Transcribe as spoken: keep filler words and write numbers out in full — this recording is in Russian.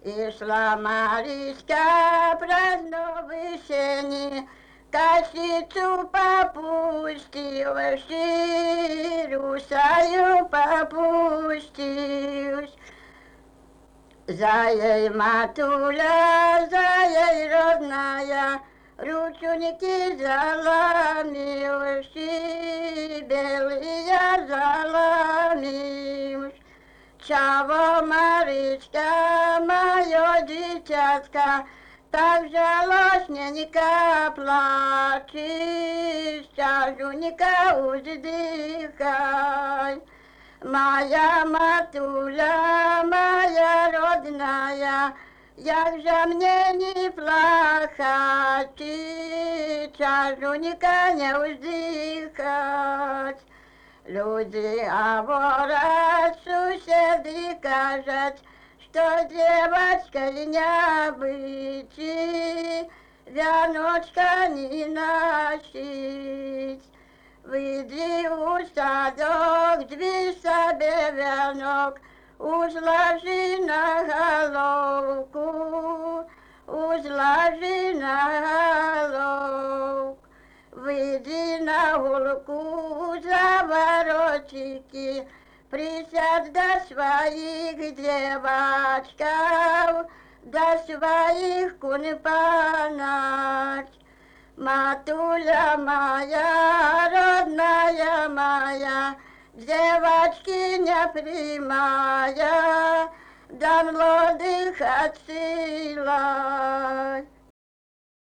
И шла Маришка праздновать сени, косицу попустила, Сирусаю попустилась. За ей матуля, за ей родная, ручоньки заломилась, и белые заломилась. Чего, Маричка, мое дитятка, так жалостненько плачешь, тяжунько уздыхай. Моя матуля, моя родная, як же мне не плакать, тяжунько не вздыхать. Люди говорят, соседи кажут, что девочкой не быть, вяночка не носить. Выйди у садок, дверь себе венок, узложи на головку, узложи на головку. Выйди на улку за воротики, присядь до своих девочков, до своих кунпанать. Матуля моя, родная моя, девочки не примая, да молодых отсылай.